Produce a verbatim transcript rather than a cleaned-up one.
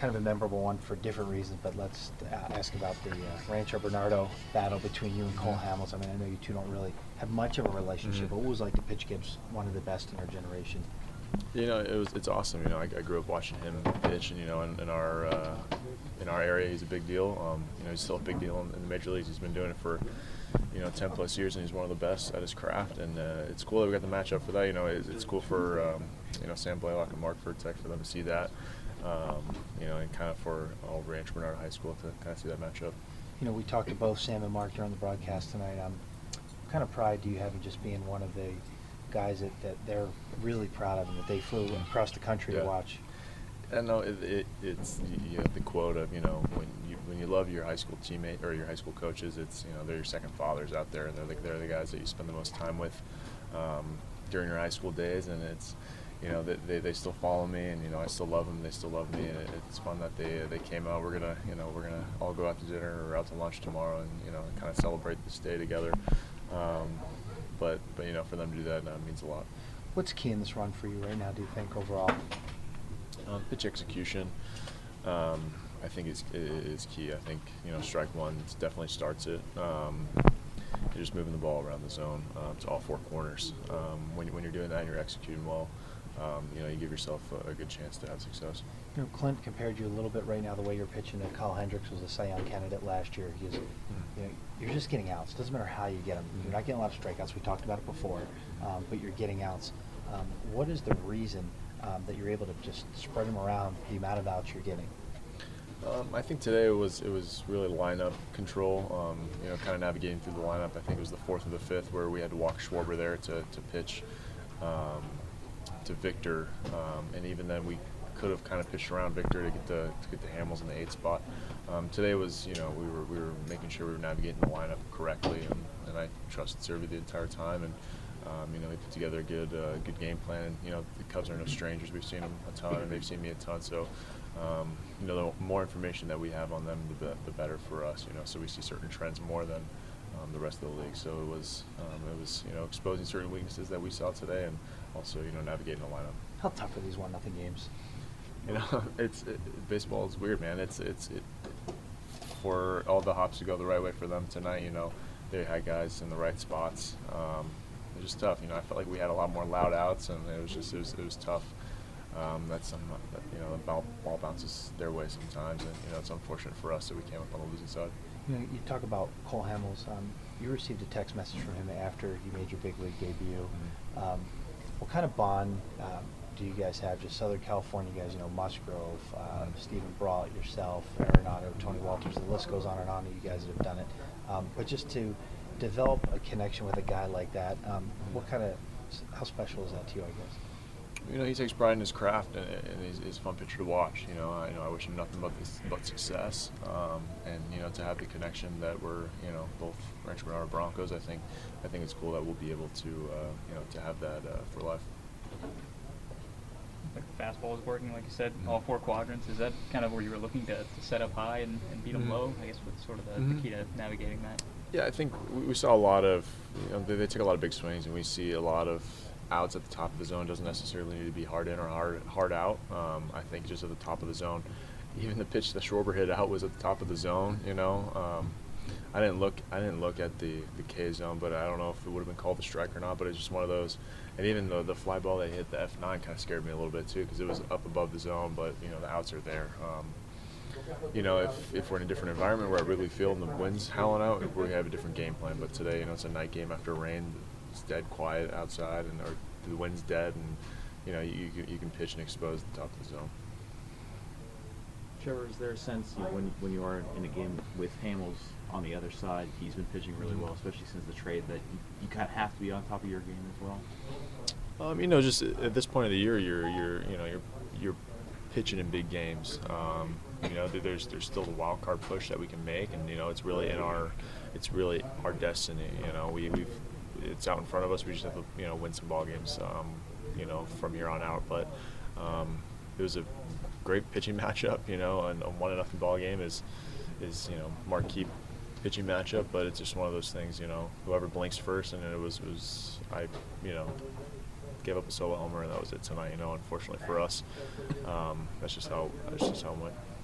kind of a memorable one for different reasons, but let's uh, ask about the uh, Rancho Bernardo battle between you and Cole Hamels. I mean, I know you two don't really have much of a relationship, Mm-hmm. but what was it like to pitch against one of the best in our generation? You know, it was it's awesome. You know, I, I grew up watching him pitch, and you know, in, in our uh, in our area, he's a big deal. Um, you know, he's still a big deal in, in the major leagues. He's been doing it for you know ten plus years, and he's one of the best at his craft. And uh, it's cool that we got the matchup for that. You know, it's, it's cool for um, you know Sam Blaylock and Mark Vertek for them to see that. Um, you know, and kind of for all Rancho Bernardo High School to kind of see that matchup. You know, we talked to both Sam and Mark during the broadcast tonight. Um, what kind of pride do you have in just being one of the guys that, that they're really proud of and that they flew across the country Yeah. to watch? And no, it, it, it's you have the quote of you know when you when you love your high school teammate or your high school coaches, it's you know they're your second fathers out there, and they're the, they're the guys that you spend the most time with um, during your high school days, and it's you know they, they they still follow me, and you know I still love them, they still love me, and it, it's fun that they they came out. We're gonna you know we're gonna all go out to dinner or out to lunch tomorrow, and you know kind of celebrate this day together. Um, but but you know for them to do that uh, means a lot. What's key in this run for you right now, do you think, overall? Um, pitch execution, um, I think is is key. I think you know strike one definitely starts it. Um, you're just moving the ball around the zone um, to all four corners. Um, when when you're doing that and you're executing well, um, you know you give yourself a, a good chance to have success. You know, Clint compared you a little bit right now the way you're pitching to Kyle Hendricks, was a Cy Young candidate last year. He's, you know, you're just getting outs. Doesn't matter how you get them. You're not getting a lot of strikeouts. We talked about it before, um, but you're getting outs. Um, what is the reason um, that you're able to just spread them around the amount of outs you're getting? Um, I think today it was it was really lineup control. Um, you know, kind of navigating through the lineup. I think it was the fourth or the fifth where we had to walk Schwarber there to to pitch um, to Victor, um, and even then we could have kind of pitched around Victor to get the to get the Hamels in the eighth spot. Um, today was you know we were we were making sure we were navigating the lineup correctly, and, and I trusted Servy the entire time, and um, you know they put together a good uh, good game plan. And you know the Cubs are no strangers. We've seen them a ton, and they've seen me a ton. So. Um, you know, the more information that we have on them, the, be the better for us. You know, so we see certain trends more than um, the rest of the league. So it was, um, it was, you know, exposing certain weaknesses that we saw today, and also, you know, navigating the lineup. How tough are these one nothing games? You know, it's it, baseball is weird, man. It's it's it, for all the hops to go the right way for them tonight. You know, they had guys in the right spots. Um, it was just tough. You know, I felt like we had a lot more loud outs, and it was just it was it was tough. Um, that's some, that, you know, the ball, ball bounces their way sometimes, and you know it's unfortunate for us that we came up on the losing side. You know, you talk about Cole Hamels. Um, you received a text message from him after you made your big league debut. Mm-hmm. Um, what kind of bond um, do you guys have? Just Southern California guys, you know, Musgrove, uh, Stephen Brault, yourself, Arenado, Tony Walters. The list goes on and on. You guys that have done it, um, but just to develop a connection with a guy like that, um, what kind of, how special is that to you? I guess. You know, he takes pride in his craft, and, and he's, he's a fun pitcher to watch. You know, I know I wish him nothing but this, but success, um, and you know, to have the connection that we're, you know, both Rancho Bernardo Broncos. I think, I think it's cool that we'll be able to, uh, you know, to have that uh, for life. Like the fastball is working, like you said, Mm-hmm. all four quadrants. Is that kind of where you were looking to, to set up high and, and beat them Mm-hmm. low? I guess what's sort of the, Mm-hmm. the key to navigating that? Yeah, I think we, we saw a lot of, you know, they, they take a lot of big swings, and we see a lot of outs at the top of the zone. Doesn't necessarily need to be hard in or hard hard out. Um, I think just at the top of the zone, even the pitch the Schwarber hit out was at the top of the zone. You know, um, I didn't look I didn't look at the the K zone, but I don't know if it would have been called a strike or not. But it's just one of those. And even the the fly ball they hit the F nine kind of scared me a little bit too, because it was up above the zone, but you know the outs are there. Um, you know, if, if we're in a different environment, we're at Wrigley Field and the wind's howling out, we have a different game plan. But today, you know, it's a night game after rain. It's dead quiet outside, and or the wind's dead, and you know you you can pitch and expose the top of the zone. Trevor, is there a sense you know, when when you are in a game with Hamels on the other side, he's been pitching really well, especially since the trade, that you, you kind of have to be on top of your game as well? Um, you know, just at this point of the year, you're you're you know you're you're pitching in big games. Um, you know, there's there's still the wild card push that we can make, and you know it's really in our it's really our destiny. You know, we we've it's out in front of us. We just have to, you know, win some ball games, um, you know, from here on out. But um, it was a great pitching matchup, you know, and a one to nothing ball game is, is you know, marquee pitching matchup. But it's just one of those things, you know, whoever blinks first, and it was it was I, you know, gave up a solo homer, and that was it tonight. You know, unfortunately for us, um, that's just how that's just how it went.